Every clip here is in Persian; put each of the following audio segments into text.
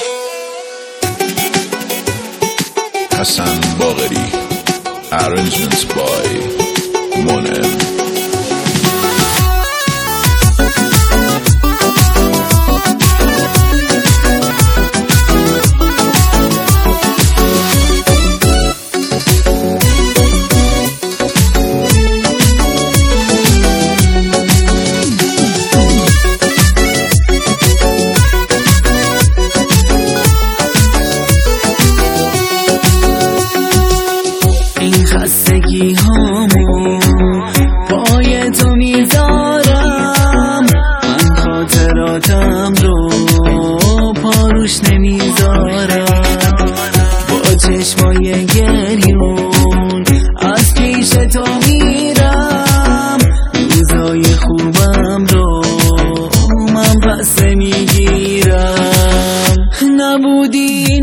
Hassan Bagheri. Arrangements by Monen. خستگی هامو پای تو میذارم، من خاطراتم رو پاروش نمیذارم، با چشمای گریون از پیش تو میرم، روزای خوبم رو من پس نمیگیرم. نبودی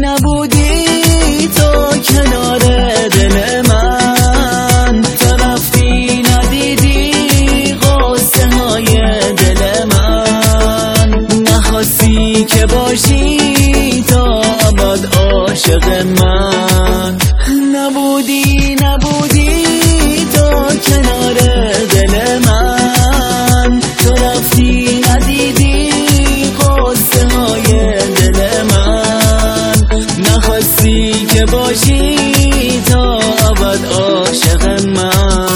تو کنار دل من، تو رفتی ندیدی غصه های دل من، نخواستی که باشی تا ابد عاشق من. نبودی تو کنار دل من، تو رفتی ندیدی غصه های دل من، نخواستی که باشی تا ابد عاشق من.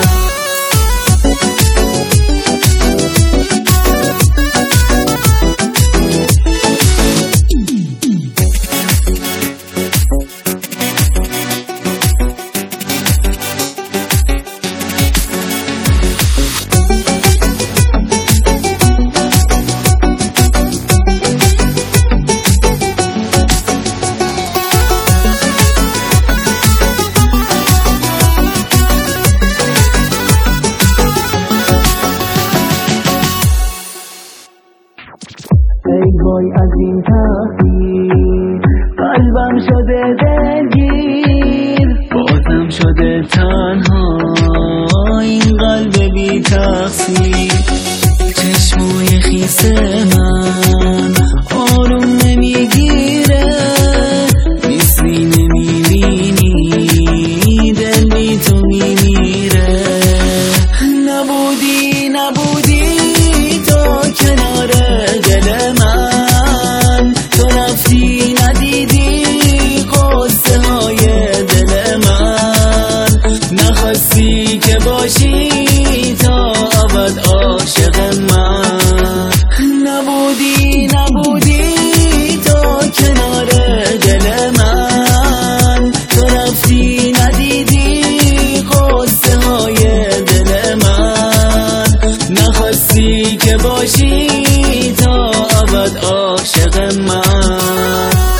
ای وای از این تقدیر، قلبم شده دلگیر، بازم شده تنها این قلب بی تقصیر. چشمای خیس من آروم نمیگیره، مثلی نمیبینی دل بی تو میمیره. نبودی تو کنار دل من، تو رفتی ندیدی غصه های دل من، نخواستی که باشی تا ابد عاشق من. نبودی تو کنار دل من، تو رفتی ندیدی غصه های دل من، نخواستی که باشی تا ابد عاشق من.